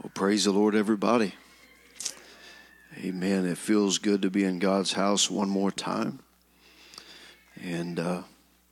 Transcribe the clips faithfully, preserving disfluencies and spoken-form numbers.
Well, praise the Lord, everybody. Amen. It feels good to be in God's house one more time. And uh,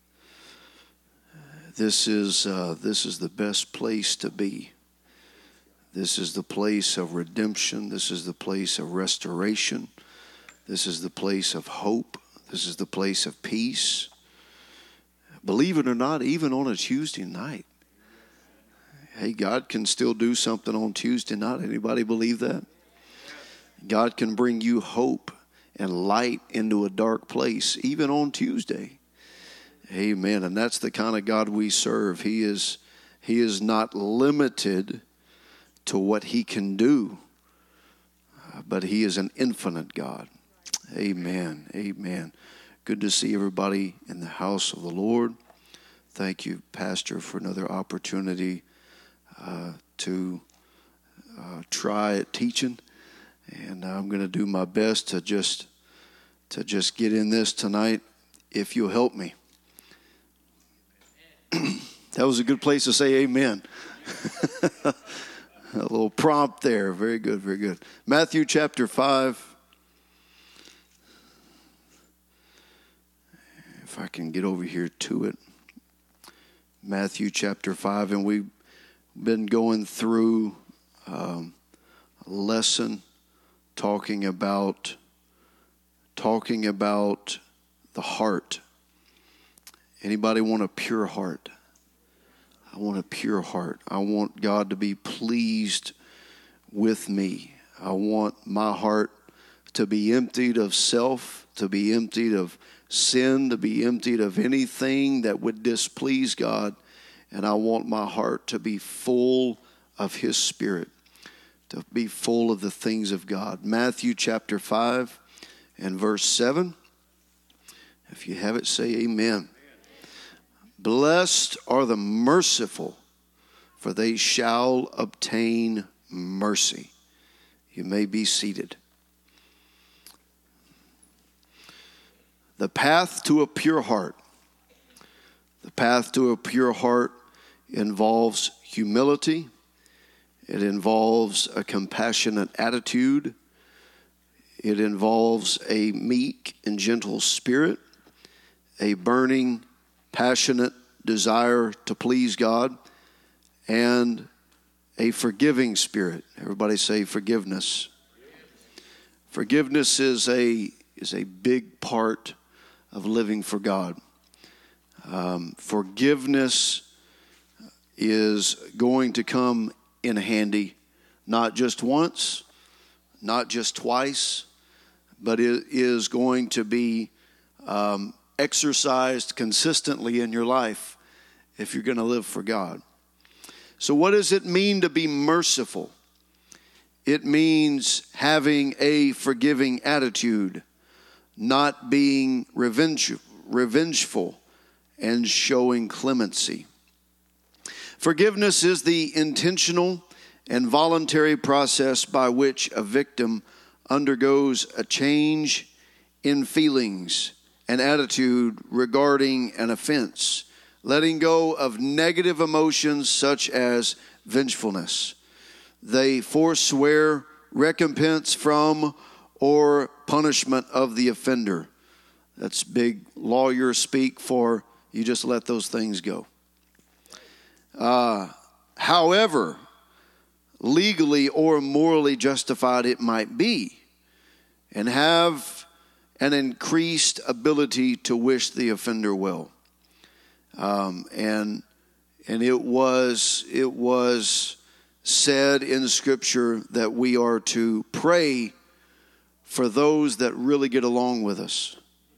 this is uh, this is the best place to be. This is the place of redemption. This is the place of restoration. This is the place of hope. This is the place of peace. Believe it or not, even on a Tuesday night. Hey, God can still do something on Tuesday night. Anybody believe that? God can bring you hope and light into a dark place, even on Tuesday. Amen. And that's the kind of God we serve. He is, he is not limited to what he can do, but he is an infinite God. Amen. Amen. Good to see everybody in the house of the Lord. Thank you, Pastor, for another opportunity uh, to uh, try at teaching. And I'm going to do my best to just to just get in this tonight, if you'll help me. That was a good place to say amen. A little prompt there. Very good, very good. Matthew chapter five. If I can get over here to it. Matthew chapter five. And we've been going through um, a lesson talking about talking about the heart. Anybody want a pure heart? I want a pure heart. I want God to be pleased with me. I want my heart to be emptied of self, to be emptied of sin, to be emptied of anything that would displease God. And I want my heart to be full of His Spirit, to be full of the things of God. Matthew chapter five and verse seven. If you have it, say amen. Blessed are the merciful, for they shall obtain mercy. You may be seated. The path to a pure heart. The path to a pure heart involves humility. It involves a compassionate attitude. It involves a meek and gentle spirit, a burning, passionate desire to please God, and a forgiving spirit. Everybody say forgiveness. Forgiveness is a is a big part of living for God. Um, forgiveness is going to come in handy, not just once, not just twice, but it is going to be um, exercised consistently in your life if you're going to live for God. So what does it mean to be merciful? It means having a forgiving attitude, not being revenge, revengeful, and showing clemency. Forgiveness is the intentional and voluntary process by which a victim undergoes a change in feelings and attitude regarding an offense, letting go of negative emotions such as vengefulness. They forswear recompense from or punishment of the offender. That's big lawyer speak for you just let those things go. Uh, however, legally or morally justified it might be, and have an increased ability to wish the offender well. Um, and and it was it was said in Scripture that we are to pray for those that really get along with us.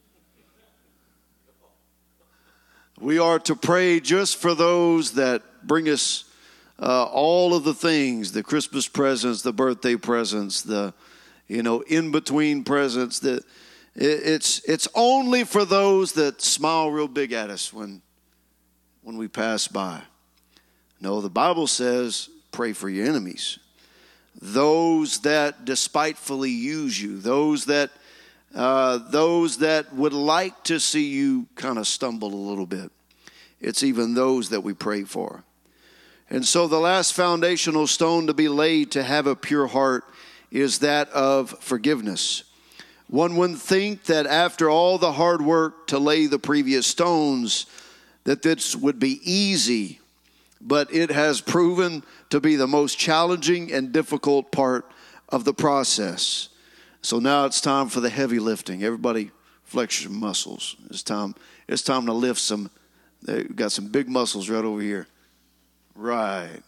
We are to pray just for those that bring us uh, all of the things, the Christmas presents, the birthday presents, the, you know, in-between presents. That it, it's it's only for those that smile real big at us when when we pass by. No, the Bible says pray for your enemies. Those that despitefully use you, those that uh, those that would like to see you kind of stumble a little bit. It's even those that we pray for. And so the last foundational stone to be laid to have a pure heart is that of forgiveness. One would think that after all the hard work to lay the previous stones, that this would be easy, but it has proven to be the most challenging and difficult part of the process. So now it's time for the heavy lifting. Everybody flex your muscles. It's time, it's time to lift some. We've got some big muscles right over here. Right.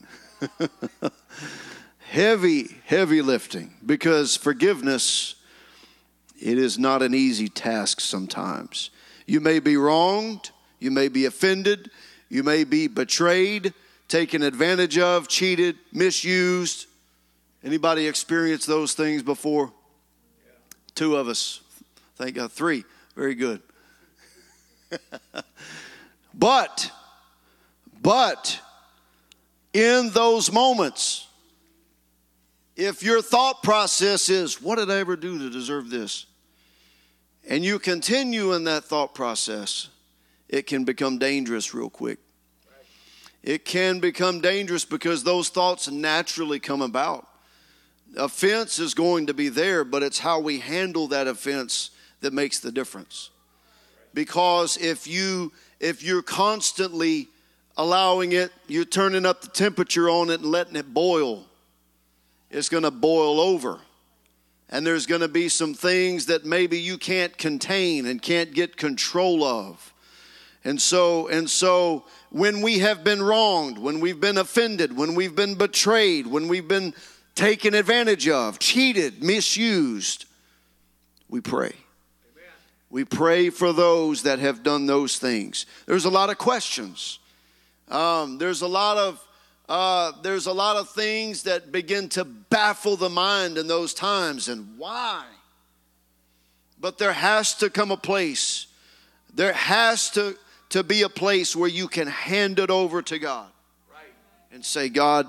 heavy, heavy lifting, because forgiveness, it is not an easy task sometimes. You may be wronged. You may be offended. You may be betrayed, taken advantage of, cheated, misused. Anybody experienced those things before? Yeah. Two of us. Thank God. Three. Very good. but, but, in those moments, if your thought process is, what did I ever do to deserve this? And you continue in that thought process, it can become dangerous real quick. It can become dangerous because those thoughts naturally come about. Offense is going to be there, but it's how we handle that offense that makes the difference. Because if you if you're constantly allowing it, you're turning up the temperature on it and letting it boil, it's going to boil over. And there's going to be some things that maybe you can't contain and can't get control of. And so, and so when we have been wronged, when we've been offended, when we've been betrayed, when we've been taken advantage of, cheated, misused, we pray. Amen. We pray for those that have done those things. There's a lot of questions. Um, there's a lot of uh, there's a lot of things that begin to baffle the mind in those times, and why? But there has to come a place. There has to to be a place where you can hand it over to God, right, and say, God,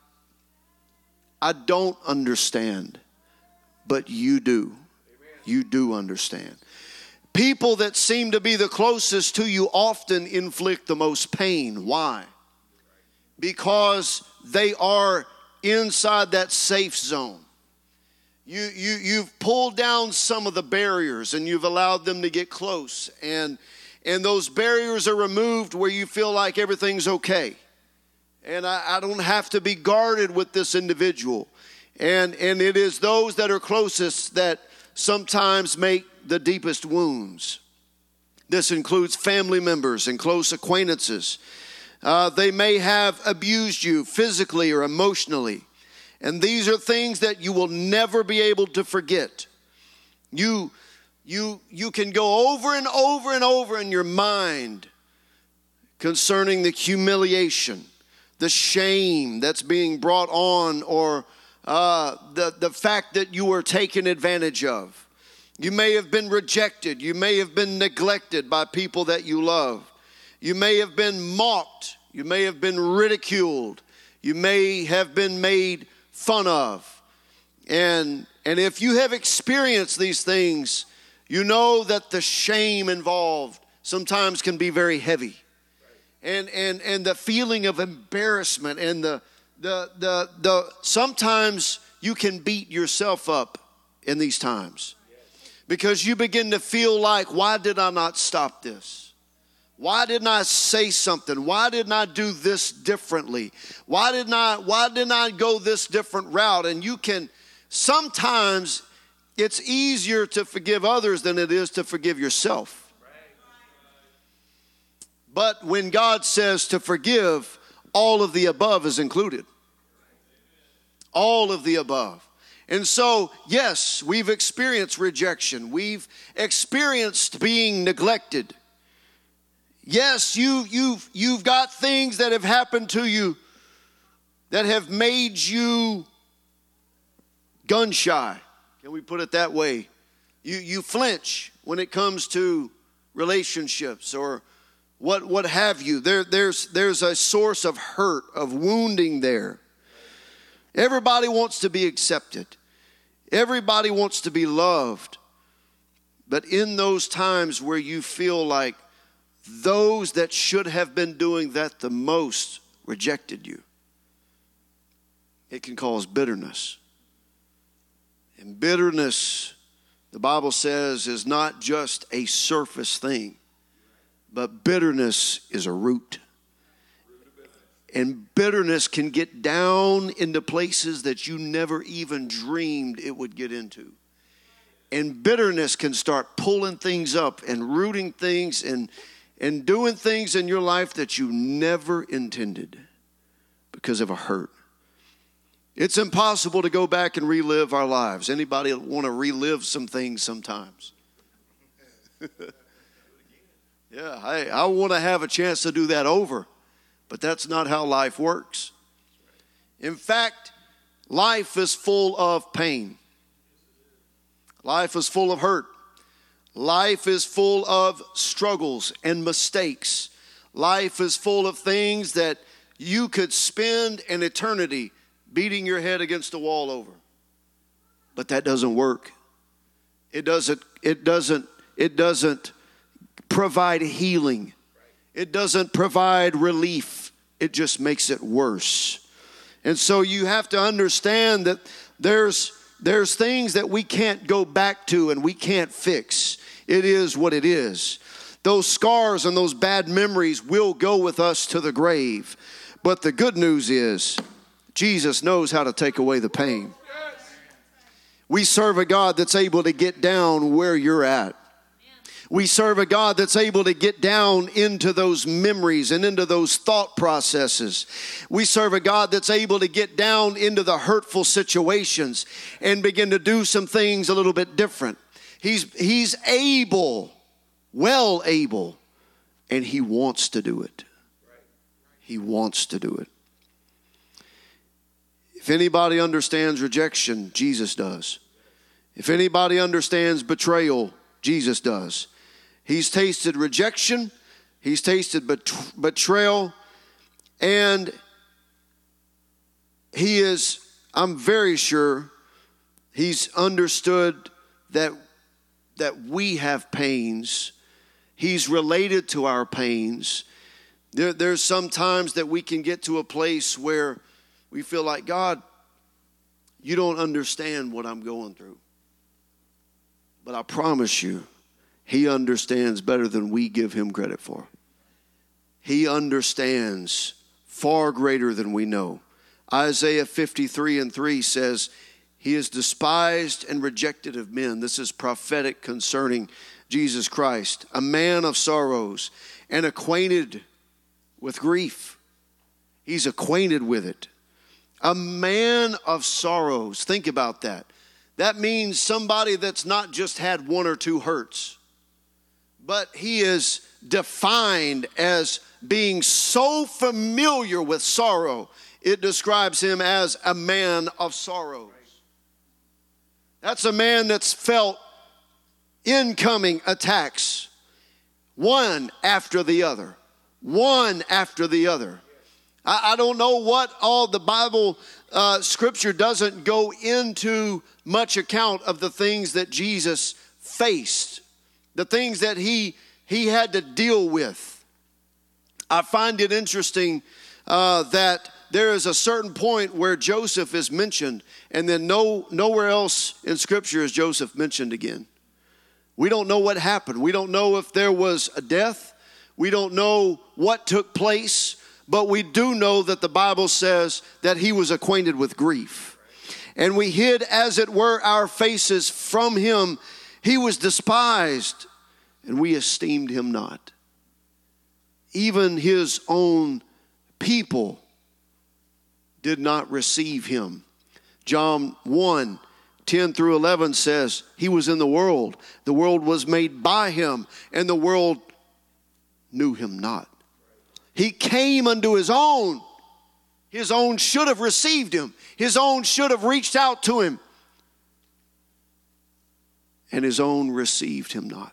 I don't understand, but you do. Amen. You do understand. People that seem to be the closest to you often inflict the most pain. Why? Because they are inside that safe zone. You, you, you've pulled down some of the barriers and you've allowed them to get close. And, and those barriers are removed where you feel like everything's okay. And I, I don't have to be guarded with this individual. And, and it is those that are closest that sometimes make the deepest wounds. This includes family members and close acquaintances. Uh, they may have abused you physically or emotionally. And these are things that you will never be able to forget. You, you, you can go over and over and over in your mind concerning the humiliation, the shame that's being brought on, or uh, the, the fact that you were taken advantage of. You may have been rejected. You may have been neglected by people that you love. You may have been mocked. You may have been ridiculed. You may have been made fun of. And, and if you have experienced these things, you know that the shame involved sometimes can be very heavy. And, and, and the feeling of embarrassment and the, the, the, the, sometimes you can beat yourself up in these times. Because you begin to feel like, why did I not stop this? Why didn't I say something? Why didn't I do this differently? Why didn't I, why didn't I go this different route? And you can, sometimes it's easier to forgive others than it is to forgive yourself. But when God says to forgive, all of the above is included. All of the above. And so, yes, we've experienced rejection. We've experienced being neglected. Yes, you, you've, you've got things that have happened to you that have made you gun shy. Can we put it that way? You, you flinch when it comes to relationships or what, what have you. There, there's, there's a source of hurt, of wounding there. Everybody wants to be accepted. Everybody wants to be loved. But in those times where you feel like those that should have been doing that the most rejected you, it can cause bitterness. And bitterness, the Bible says, is not just a surface thing, but bitterness is a root. And bitterness can get down into places that you never even dreamed it would get into. And bitterness can start pulling things up and rooting things and, and doing things in your life that you never intended because of a hurt. It's impossible to go back and relive our lives. Anybody want to relive some things sometimes? Yeah, I, I want to have a chance to do that over. But that's not how life works. In fact, life is full of pain. Life is full of hurt. Life is full of struggles and mistakes. Life is full of things that you could spend an eternity beating your head against a wall over. But that doesn't work. It doesn't, it doesn't, it doesn't provide healing. It doesn't provide relief. It just makes it worse. And so you have to understand that there's there's things that we can't go back to and we can't fix. It is what it is. Those scars and those bad memories will go with us to the grave. But the good news is Jesus knows how to take away the pain. We serve a God that's able to get down where you're at. We serve a God that's able to get down into those memories and into those thought processes. We serve a God that's able to get down into the hurtful situations and begin to do some things a little bit different. He's, he's able, well able, and he wants to do it. He wants to do it. If anybody understands rejection, Jesus does. If anybody understands betrayal, Jesus does. He's tasted rejection, he's tasted bet- betrayal, and he is, I'm very sure, he's understood that, that we have pains. He's related to our pains. There, there's some times that we can get to a place where we feel like, God, you don't understand what I'm going through. But I promise you, he understands better than we give him credit for. He understands far greater than we know. Isaiah fifty-three and three says, he is despised and rejected of men. This is prophetic concerning Jesus Christ, a man of sorrows and acquainted with grief. He's acquainted with it. A man of sorrows. Think about that. That means somebody that's not just had one or two hurts, but he is defined as being so familiar with sorrow, it describes him as a man of sorrows. That's a man that's felt incoming attacks, one after the other, one after the other. I, I don't know what all the Bible uh, scripture doesn't go into much account of the things that Jesus faced, the things that he he had to deal with. I find it interesting uh, that there is a certain point where Joseph is mentioned, and then no nowhere else in Scripture is Joseph mentioned again. We don't know what happened. We don't know if there was a death. We don't know what took place, but we do know that the Bible says that he was acquainted with grief. And we hid, as it were, our faces from him. He was despised, and we esteemed him not. Even his own people did not receive him. John one, ten through eleven says, he was in the world. The world was made by him, and the world knew him not. He came unto his own. His own should have received him. His own should have reached out to him. And his own received him not.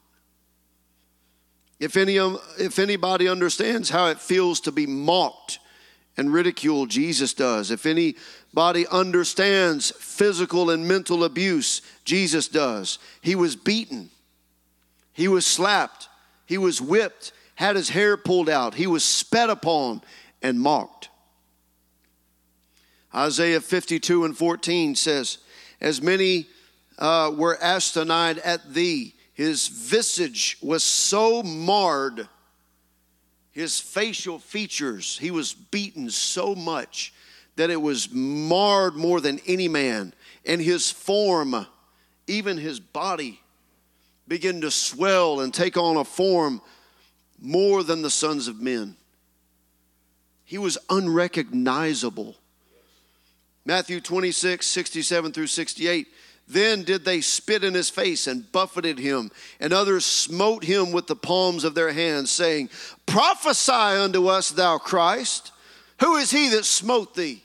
If any, if anybody understands how it feels to be mocked and ridiculed, Jesus does. If anybody understands physical and mental abuse, Jesus does. He was beaten. He was slapped. He was whipped, had his hair pulled out. He was spat upon and mocked. Isaiah fifty-two and fourteen says, as many uh, were astonished at thee, his visage was so marred, his facial features, he was beaten so much that it was marred more than any man. And his form, even his body, began to swell and take on a form more than the sons of men. He was unrecognizable. Matthew twenty-six, sixty-seven through sixty-eight. Then did they spit in his face and buffeted him, and others smote him with the palms of their hands, saying, prophesy unto us, thou Christ. Who is he that smote thee?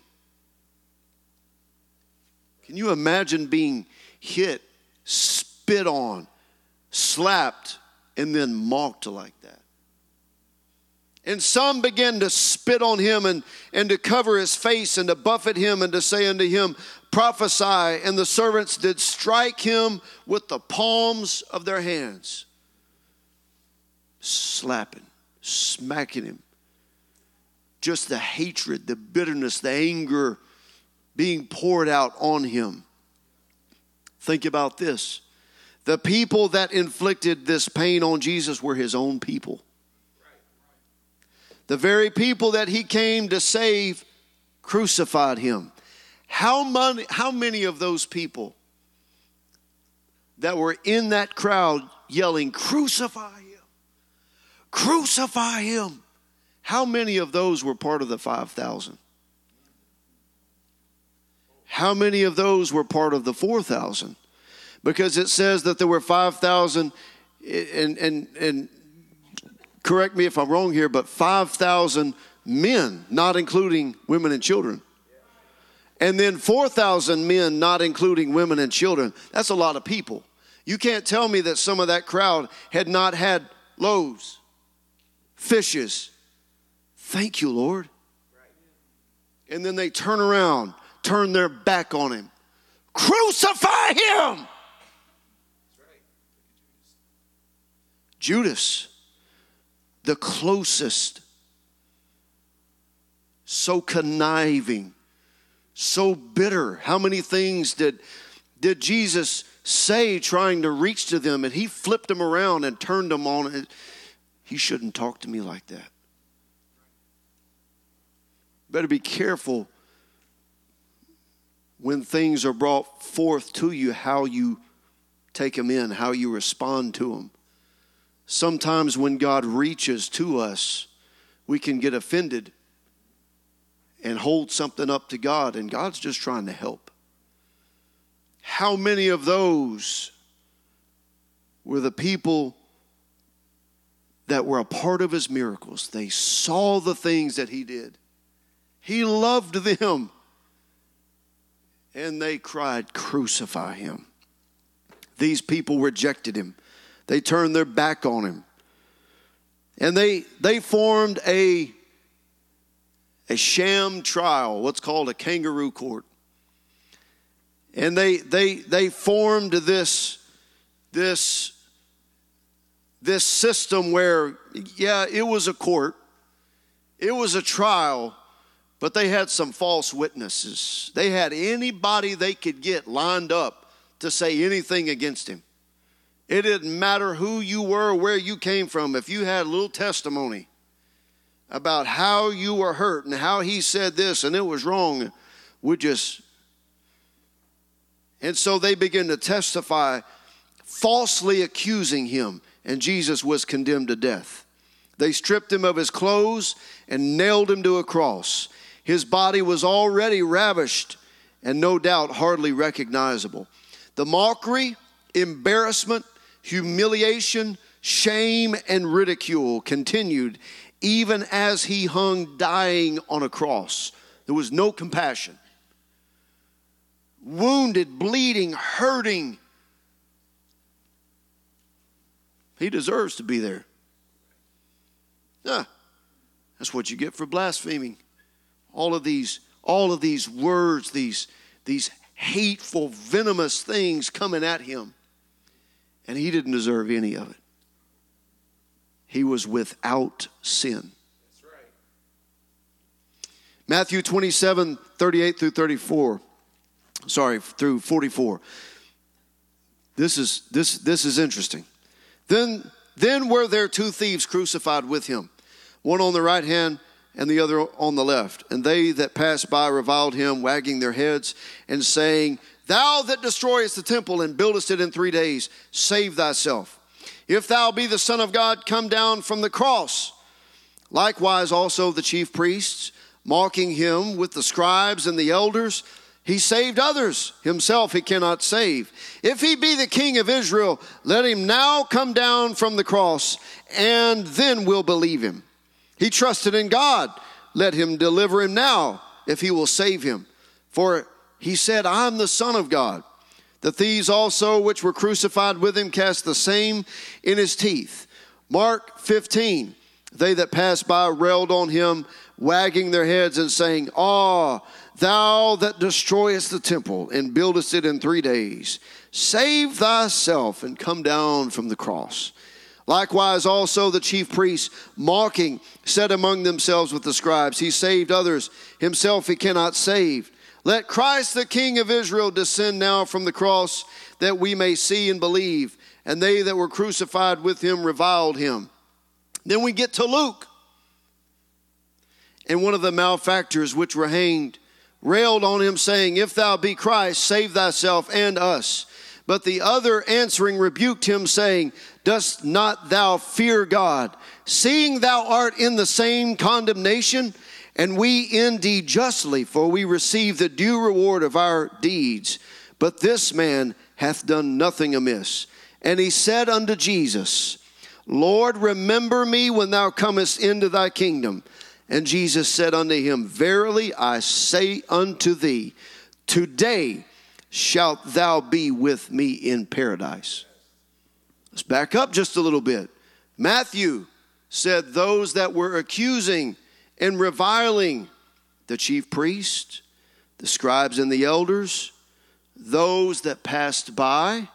Can you imagine being hit, spit on, slapped, and then mocked like that? And some began to spit on him and, and to cover his face and to buffet him and to say unto him, prophesy. And the servants did strike him with the palms of their hands, slapping, smacking him. Just the hatred, the bitterness, the anger being poured out on him. Think about this. The people that inflicted this pain on Jesus were his own people. The very people that he came to save crucified him. How many, how many of those people that were in that crowd yelling, crucify him, crucify him, how many of those were part of the five thousand? How many of those were part of the four thousand? Because it says that there were five thousand, and, and, and correct me if I'm wrong here, but five thousand men, not including women and children. And then four thousand men, not including women and children. That's a lot of people. You can't tell me that some of that crowd had not had loaves, fishes. Thank you, Lord. And then they turn around, turn their back on him. Crucify him! Judas, the closest, so conniving, so bitter. How many things did, did Jesus say trying to reach to them? And he flipped them around and turned them on it. He shouldn't talk to me like that. Better be careful when things are brought forth to you, how you take them in, how you respond to them. Sometimes when God reaches to us, we can get offended and hold something up to God, and God's just trying to help. How many of those were the people that were a part of his miracles? They saw the things that he did. He loved them. And they cried, crucify him. These people rejected him. They turned their back on him. And they they formed a, a sham trial, what's called a kangaroo court. And they they they formed this, this, this system where, yeah, it was a court. It was a trial. But they had some false witnesses. They had anybody they could get lined up to say anything against him. It didn't matter who you were, where you came from. If you had a little testimony about how you were hurt and how he said this and it was wrong, we just... And so they began to testify, falsely accusing him, and Jesus was condemned to death. They stripped him of his clothes and nailed him to a cross. His body was already ravished and no doubt hardly recognizable. The mockery, embarrassment, humiliation, shame, and ridicule continued even as he hung dying on a cross. There was no compassion. Wounded, bleeding, hurting. He deserves to be there. Yeah, that's what you get for blaspheming. All of these, all of these words, these, these hateful, venomous things coming at him. And he didn't deserve any of it. He was without sin. That's right. Matthew twenty-seven, thirty-eight through thirty-four. Sorry, through forty-four. This is this this is interesting. Then then were there two thieves crucified with him, one on the right hand and the other on the left. And they that passed by reviled him, wagging their heads and saying, Thou that destroyest the temple and buildest it in three days, save thyself. If thou be the Son of God, come down from the cross. Likewise also the chief priests, mocking him with the scribes and the elders, he saved others, himself he cannot save. If he be the King of Israel, let him now come down from the cross, and then we'll believe him. He trusted in God, let him deliver him now, if he will save him. For he said, I'm the Son of God. The thieves also which were crucified with him cast the same in his teeth. Mark fifteen, they that passed by railed on him, wagging their heads and saying, Ah, thou that destroyest the temple and buildest it in three days, save thyself and come down from the cross. Likewise also the chief priests, mocking, said among themselves with the scribes, he saved others, himself he cannot save. Let Christ the King of Israel descend now from the cross, that we may see and believe. And they that were crucified with him reviled him. Then we get to Luke. And one of the malefactors which were hanged railed on him, saying, If thou be Christ, save thyself and us. But the other answering rebuked him, saying, Dost not thou fear God, seeing thou art in the same condemnation? And we indeed justly, for we receive the due reward of our deeds. But this man hath done nothing amiss. And he said unto Jesus, Lord, remember me when thou comest into thy kingdom. And Jesus said unto him, Verily I say unto thee, today shalt thou be with me in paradise. Let's back up just a little bit. Matthew said those that were accusing and reviling the chief priests, the scribes and the elders, those that passed by,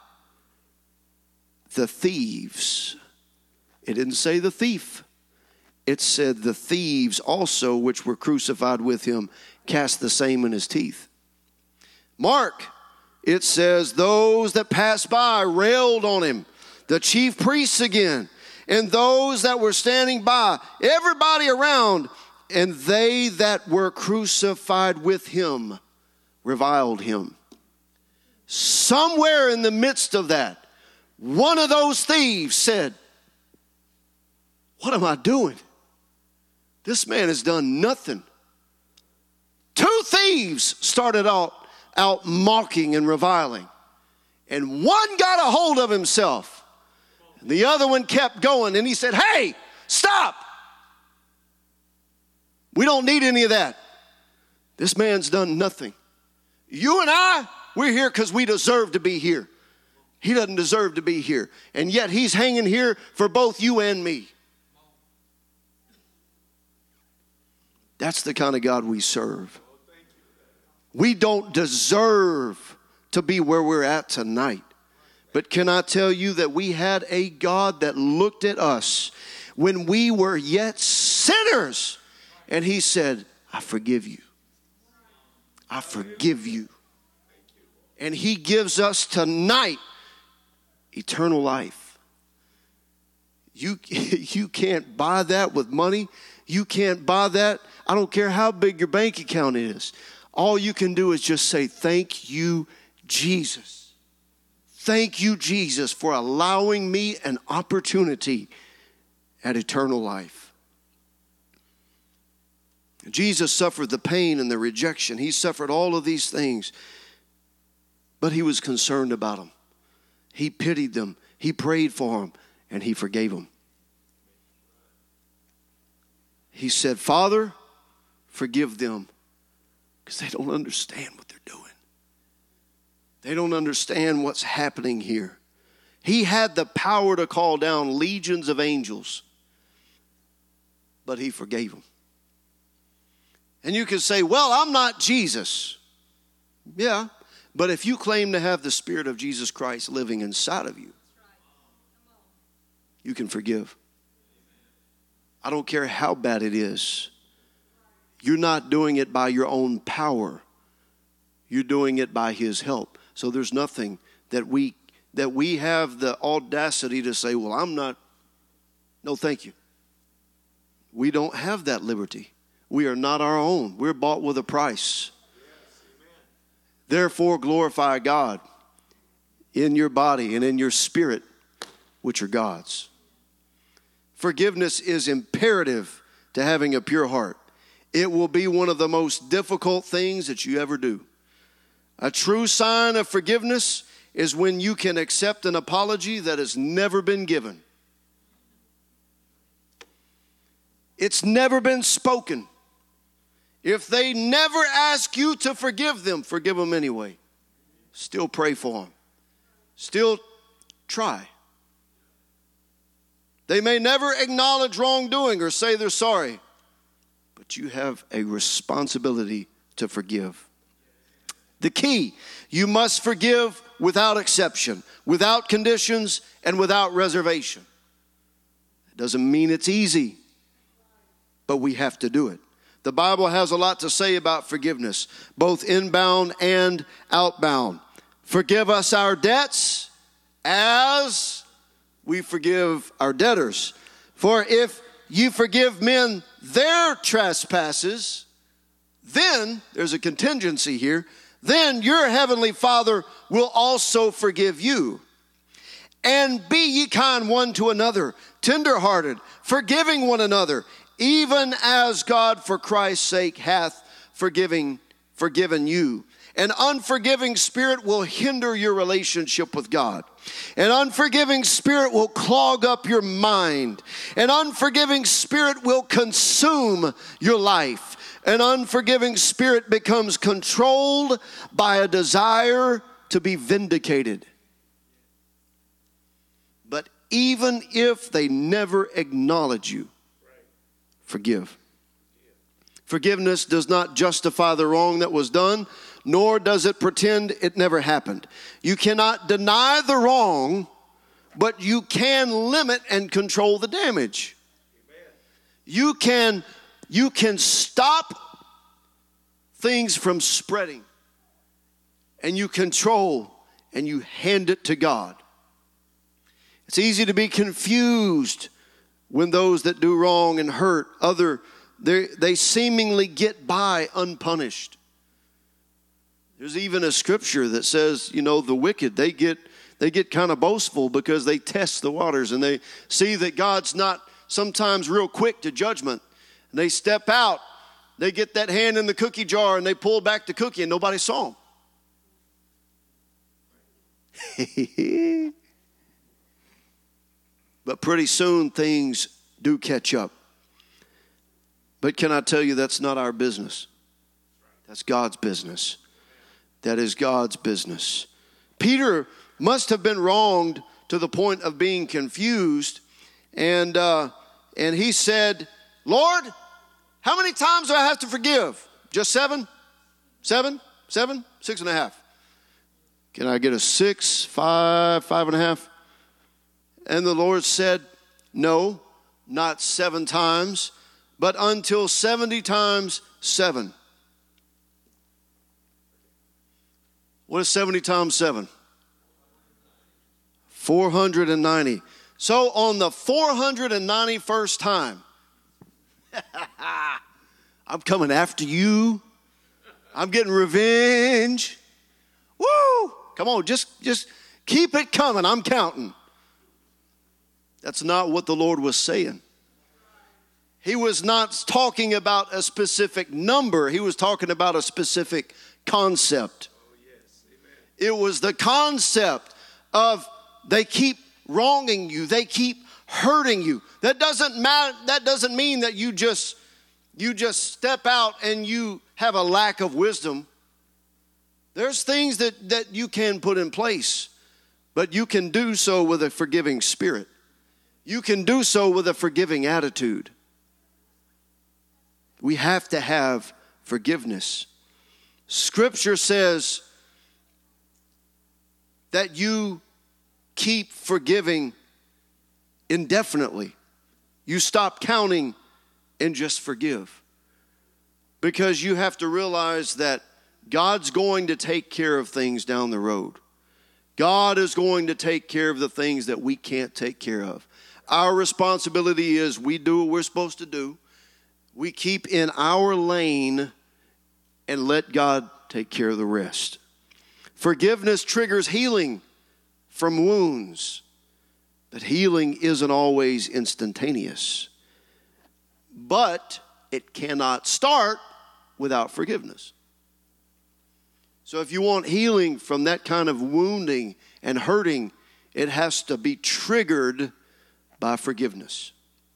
the thieves. It didn't say the thief. It said the thieves also which were crucified with him cast the same in his teeth. Mark, it says those that passed by railed on him, the chief priests again, and those that were standing by, everybody around, and they that were crucified with him reviled him. Somewhere in the midst of that, one of those thieves said, What am I doing? This man has done nothing. Two thieves started out, out mocking and reviling. And one got a hold of himself. And the other one kept going. And he said, Hey, stop. We don't need any of that. This man's done nothing. You and I, we're here because we deserve to be here. He doesn't deserve to be here. And yet he's hanging here for both you and me. That's the kind of God we serve. We don't deserve to be where we're at tonight. But can I tell you that we had a God that looked at us when we were yet sinners, and he said, I forgive you. I forgive you. And he gives us tonight eternal life. You, you can't buy that with money. You can't buy that. I don't care how big your bank account is. All you can do is just say, thank you, Jesus. Thank you, Jesus, for allowing me an opportunity at eternal life. Jesus suffered the pain and the rejection. He suffered all of these things. But he was concerned about them. He pitied them. He prayed for them. And he forgave them. He said, Father, forgive them. Because they don't understand what they're doing. They don't understand what's happening here. He had the power to call down legions of angels. But he forgave them. And you can say, well, I'm not Jesus. Yeah, but if you claim to have the Spirit of Jesus Christ living inside of you, you can forgive. I don't care how bad it is. you're not doing it by your own power. You're doing it by his help. So there's nothing that we that we have the audacity to say, well, I'm not. No, thank you. We don't have that liberty. We are not our own. We're bought with a price. Yes, therefore, glorify God in your body and in your spirit, which are God's. Forgiveness is imperative to having a pure heart. It will be one of the most difficult things that you ever do. A true sign of forgiveness is when you can accept an apology that has never been given. It's never been spoken. If they never ask you to forgive them, forgive them anyway. Still pray for them. Still try. They may never acknowledge wrongdoing or say they're sorry, but you have a responsibility to forgive. The key, you must forgive without exception, without conditions, and without reservation. It doesn't mean it's easy, but we have to do it. The Bible has a lot to say about forgiveness, both inbound and outbound. Forgive us our debts as we forgive our debtors. For if you forgive men their trespasses, then, there's a contingency here, then your heavenly Father will also forgive you. And be ye kind one to another, tenderhearted, forgiving one another, even as God for Christ's sake hath forgiving, forgiven you. An unforgiving spirit will hinder your relationship with God. An unforgiving spirit will clog up your mind. An unforgiving spirit will consume your life. An unforgiving spirit becomes controlled by a desire to be vindicated. But even if they never acknowledge you, forgive. Forgiveness does not justify the wrong that was done, nor does it pretend it never happened. You cannot deny the wrong, but you can limit and control the damage. Amen. You can, you can stop things from spreading, and you control and you hand it to God. It's easy to be confused when those that do wrong and hurt other, they, they seemingly get by unpunished. There's even a scripture that says, you know, the wicked, they get they get kind of boastful because they test the waters and they see that God's not sometimes real quick to judgment. And they step out, they get that hand in the cookie jar and they pull back the cookie and nobody saw them. But pretty soon things do catch up. But can I tell you, that's not our business. That's God's business. That is God's business. Peter must have been wronged to the point of being confused. And, uh, and he said, Lord, how many times do I have to forgive? Just seven? Seven? Seven? Six and a half. Can I get a six, five, five and a half? And the Lord said, no, not seven times, but until seventy times seven. What is seventy times seven? four hundred ninety. So on the four hundred ninety-first time, I'm coming after you. I'm getting revenge. Woo! Come on, just, just keep it coming. I'm counting. That's not what the Lord was saying. He was not talking about a specific number. He was talking about a specific concept. Oh, yes. Amen. It was the concept of they keep wronging you. They keep hurting you. That doesn't matter. That doesn't mean that you just, you just step out and you have a lack of wisdom. There's things that, that you can put in place, but you can do so with a forgiving spirit. You can do so with a forgiving attitude. We have to have forgiveness. Scripture says that you keep forgiving indefinitely. You stop counting and just forgive. because you have to realize that God's going to take care of things down the road. God is going to take care of the things that we can't take care of. Our responsibility is we do what we're supposed to do. We keep in our lane and let God take care of the rest. Forgiveness triggers healing from wounds, but healing isn't always instantaneous. But it cannot start without forgiveness. So if you want healing from that kind of wounding and hurting, it has to be triggered by forgiveness.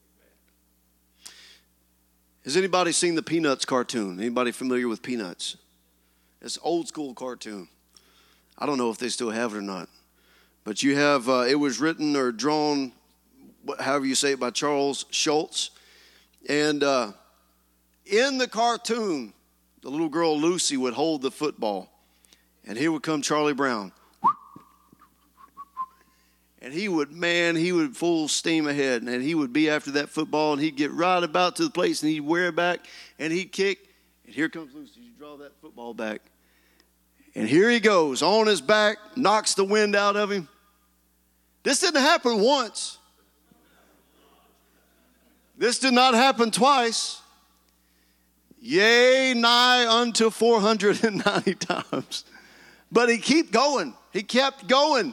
Has anybody seen the Peanuts cartoon? Anybody familiar with Peanuts? It's an old school cartoon. I don't know if they still have it or not. But you have, uh, it was written or drawn, however you say it, by Charles Schulz. And uh, in the cartoon, the little girl Lucy would hold the football. And here would come Charlie Brown. And he would, man, he would full steam ahead. And he would be after that football. And he'd get right about to the place. And he'd wear it back. And he'd kick. And here comes Lucy. You draw that football back. And here he goes on his back. Knocks the wind out of him. This didn't happen once. This did not happen twice. Yea, nigh unto four hundred ninety times. But he kept going. He kept going.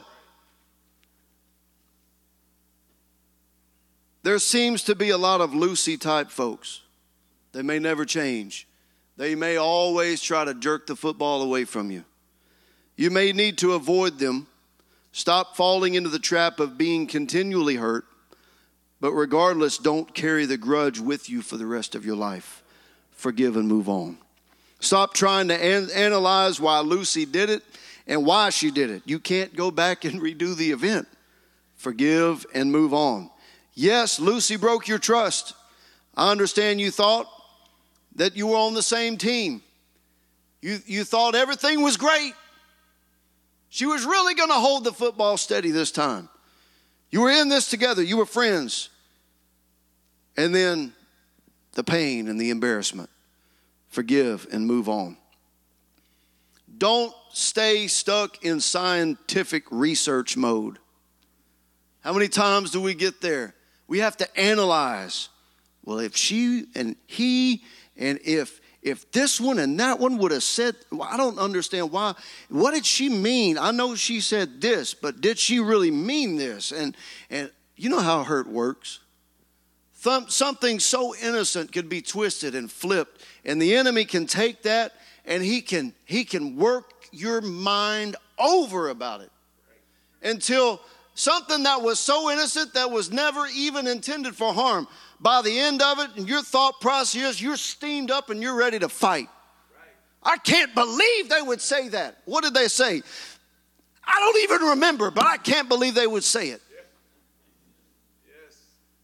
There seems to be a lot of Lucy type folks. They may never change. They may always try to jerk the football away from you. You may need to avoid them. Stop falling into the trap of being continually hurt. But regardless, don't carry the grudge with you for the rest of your life. Forgive and move on. Stop trying to an- analyze why Lucy did it and why she did it. You can't go back and redo the event. Forgive and move on. Yes, Lucy broke your trust. I understand you thought that you were on the same team. You, you thought everything was great. She was really going to hold the football steady this time. You were in this together. You were friends. And then the pain and the embarrassment. Forgive and move on. Don't stay stuck in scientific research mode. How many times do we get there? We have to analyze. Well, if she and he and if if this one and that one would have said, well, I don't understand why. What did she mean? I know she said this, but did she really mean this? And and you know how hurt works. Thump, something so innocent could be twisted and flipped, and the enemy can take that and he can he can work your mind over about it until something that was so innocent that was never even intended for harm. By the end of it, and your thought process, you're steamed up and you're ready to fight. Right. I can't believe they would say that. What did they say? I don't even remember, but I can't believe they would say it. Yes. Yes.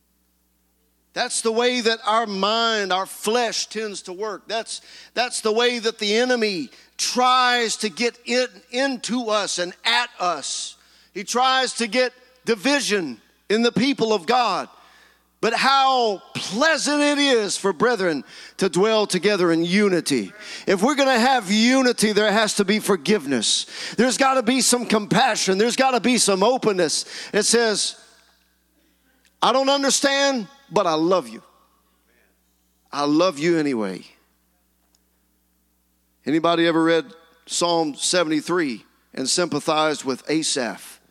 That's the way that our mind, our flesh tends to work. That's, that's the way that the enemy tries to get in, into us and at us. He tries to get division in the people of God. But how pleasant it is for brethren to dwell together in unity. If we're going to have unity, there has to be forgiveness. There's got to be some compassion. There's got to be some openness. It says, I don't understand, but I love you. I love you anyway. Anybody ever read Psalm seventy-three and sympathized with Asaph?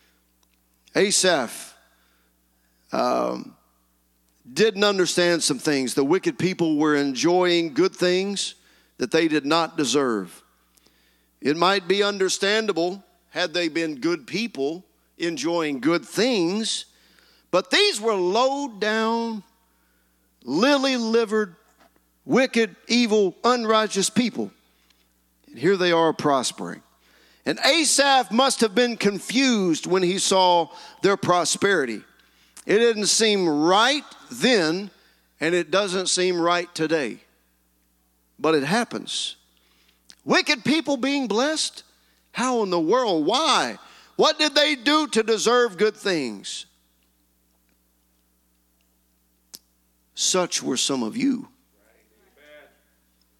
Asaph um, didn't understand some things. The wicked people were enjoying good things that they did not deserve. It might be understandable had they been good people enjoying good things, but these were low down, lily-livered, wicked, evil, unrighteous people. And here they are prospering. And Asaph must have been confused when he saw their prosperity. It didn't seem right then, and it doesn't seem right today. But it happens. Wicked people being blessed? How in the world? Why? What did they do to deserve good things? Such were some of you.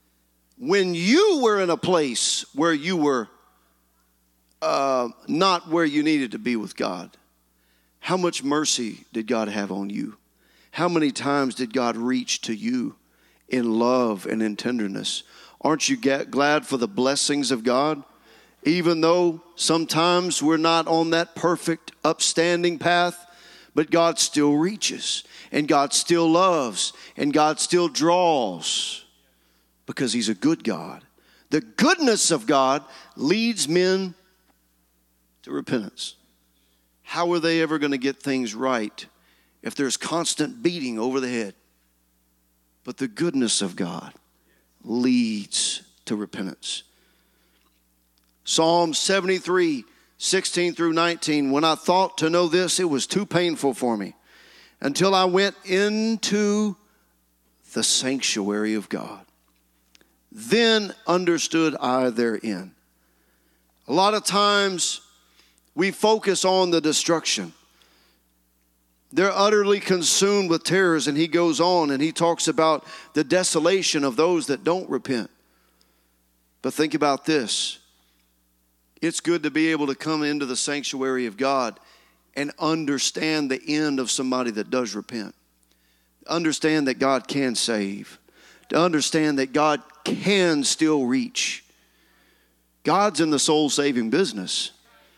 when you were in a place where you were uh, not where you needed to be with God, how much mercy did God have on you? How many times did God reach to you in love and in tenderness? Aren't you glad for the blessings of God? Even though sometimes we're not on that perfect, upstanding path, but God still reaches, and God still loves, and God still draws, because He's a good God. The goodness of God leads men to repentance. How are they ever going to get things right if there's constant beating over the head? But the goodness of God leads to repentance. Psalm seventy-three, sixteen through nineteen. When I thought to know this, it was too painful for me until I went into the sanctuary of God. Then understood I therein. A lot of times we focus on the destruction. They're utterly consumed with terrors, and he goes on and he talks about the desolation of those that don't repent. But think about this. It's good to be able to come into the sanctuary of God and understand the end of somebody that does repent. Understand that God can save. To understand that God can still reach. God's in the soul-saving business.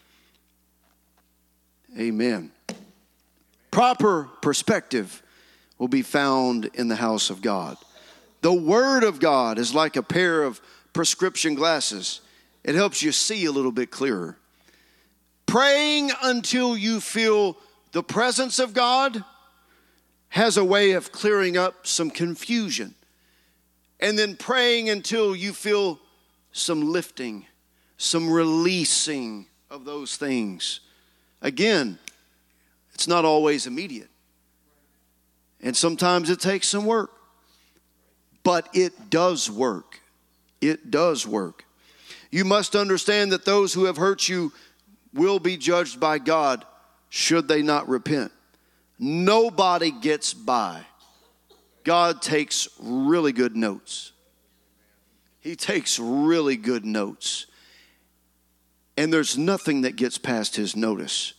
Amen. Proper perspective will be found in the house of God. The Word of God is like a pair of prescription glasses. It helps you see a little bit clearer. Praying until you feel the presence of God has a way of clearing up some confusion. And then praying until you feel some lifting, some releasing of those things. Again, it's not always immediate. And sometimes it takes some work. But it does work. It does work. You must understand that those who have hurt you will be judged by God should they not repent. Nobody gets by. God takes really good notes. He takes really good notes. And there's nothing that gets past His notice.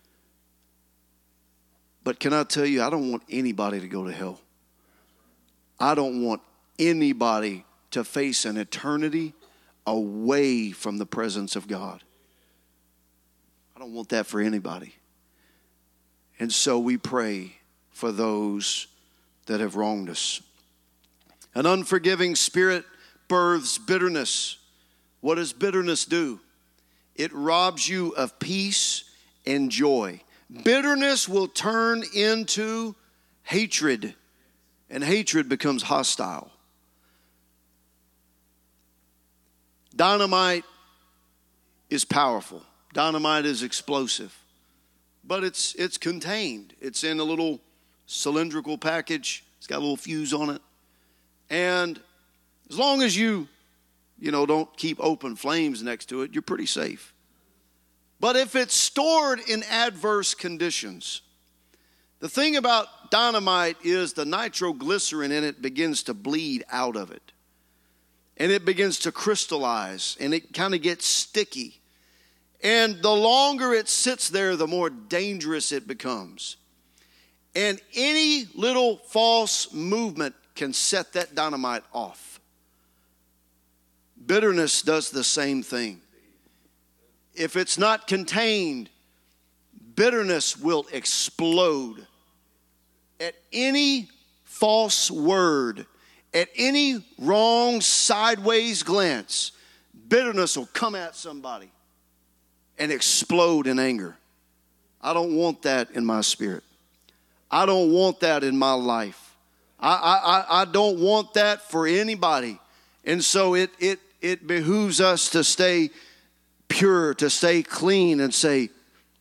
But can I tell you, I don't want anybody to go to hell. I don't want anybody to face an eternity away from the presence of God. I don't want that for anybody. And so we pray for those that have wronged us. An unforgiving spirit births bitterness. What does bitterness do? It robs you of peace and joy. Bitterness will turn into hatred, and hatred becomes hostile. Dynamite is powerful. Dynamite is explosive. But it's it's contained. It's in a little cylindrical package. It's got a little fuse on it. And as long as you, you know, don't keep open flames next to it, you're pretty safe. But if it's stored in adverse conditions, the thing about dynamite is the nitroglycerin in it begins to bleed out of it. And it begins to crystallize, and it kind of gets sticky. And the longer it sits there, the more dangerous it becomes. And any little false movement can set that dynamite off. Bitterness does the same thing. If it's not contained, bitterness will explode. At any false word, at any wrong sideways glance, bitterness will come at somebody and explode in anger. I don't want that in my spirit. I don't want that in my life. I, I, I don't want that for anybody. And so it, it, it behooves us to stay pure, to stay clean and say,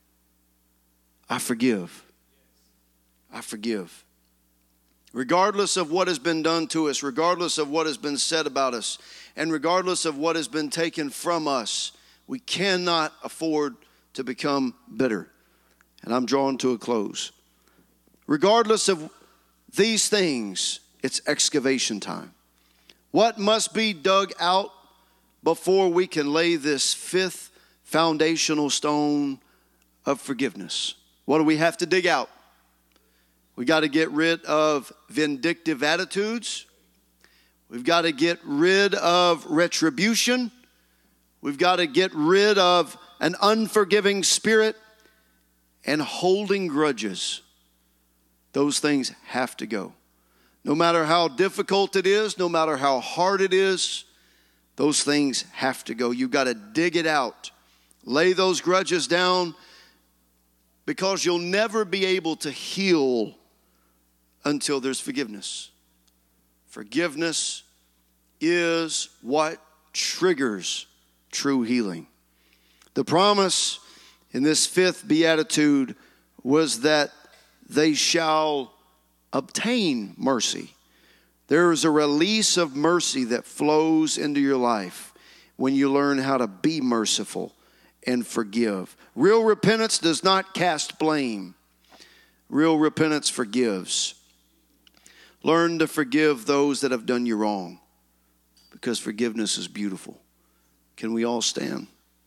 I forgive. I forgive. Regardless of what has been done to us, regardless of what has been said about us, and regardless of what has been taken from us, we cannot afford to become bitter. And I'm drawing to a close. Regardless of these things, it's excavation time. What must be dug out before we can lay this fifth foundational stone of forgiveness? What do we have to dig out? We got to get rid of vindictive attitudes. We've got to get rid of retribution. We've got to get rid of an unforgiving spirit and holding grudges. Those things have to go. No matter how difficult it is, no matter how hard it is, those things have to go. You've got to dig it out. Lay those grudges down, because you'll never be able to heal until there's forgiveness. Forgiveness is what triggers true healing. The promise in this fifth beatitude was that they shall obtain mercy. There is a release of mercy that flows into your life when you learn how to be merciful and forgive. Real repentance does not cast blame. Real repentance forgives. Learn to forgive those that have done you wrong, because forgiveness is beautiful. Can we all stand?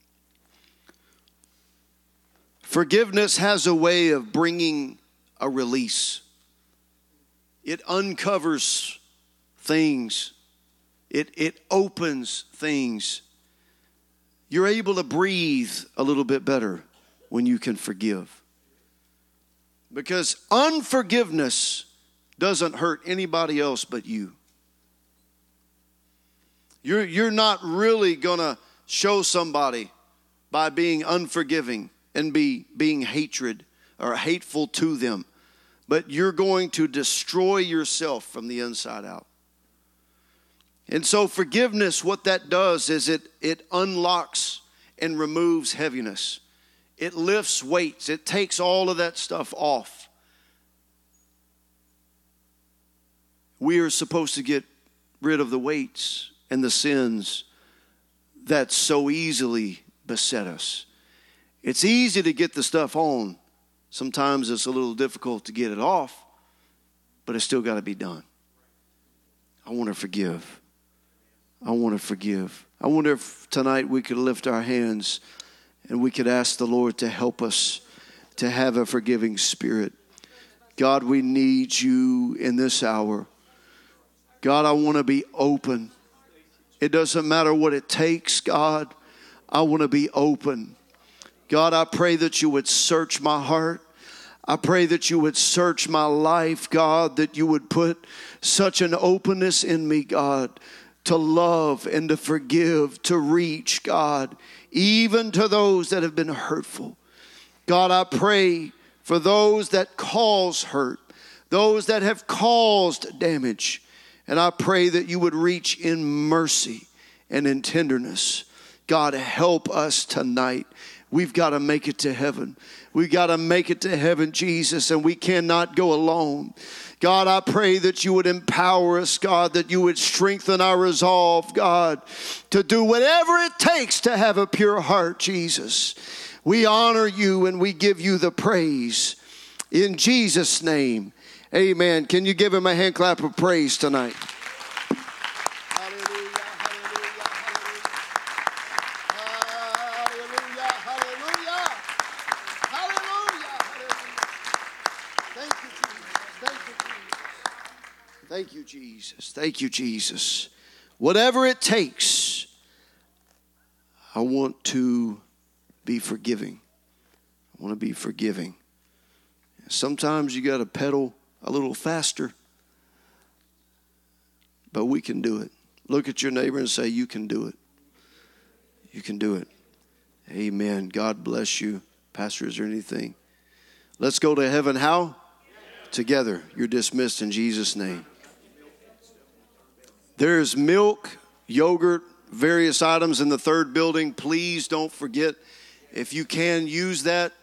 Forgiveness has a way of bringing a release. It uncovers things. It, it opens things. You're able to breathe a little bit better when you can forgive. Because unforgiveness doesn't hurt anybody else but you. You're, you're not really going to show somebody by being unforgiving and be being hatred or hateful to them. But you're going to destroy yourself from the inside out. And so forgiveness, what that does is it, it unlocks and removes heaviness. It lifts weights. It takes all of that stuff off. We are supposed to get rid of the weights and the sins that so easily beset us. It's easy to get the stuff on. Sometimes it's a little difficult to get it off, but it's still got to be done. I want to forgive. I want to forgive. I wonder if tonight we could lift our hands and we could ask the Lord to help us to have a forgiving spirit. God, we need you in this hour. God, I want to be open. It doesn't matter what it takes, God. I want to be open. God, I pray that you would search my heart. I pray that you would search my life, God, that you would put such an openness in me, God, to love and to forgive, to reach, God, even to those that have been hurtful. God, I pray for those that cause hurt, those that have caused damage. And I pray that you would reach in mercy and in tenderness. God, help us tonight. We've got to make it to heaven. We've got to make it to heaven, Jesus, and we cannot go alone. God, I pray that you would empower us, God, that you would strengthen our resolve, God, to do whatever it takes to have a pure heart, Jesus. We honor you and we give you the praise. In Jesus' name, amen. Can you give him a hand clap of praise tonight? Thank you, Jesus. Thank you, Jesus. Whatever it takes, I want to be forgiving. I want to be forgiving. Sometimes you got to pedal a little faster, but we can do it. Look at your neighbor and say, you can do it. You can do it. Amen. God bless you. Pastor, is there anything? Let's go to heaven. How? Together. You're dismissed in Jesus' name. There's milk, yogurt, various items in the third building. Please don't forget, if you can use that,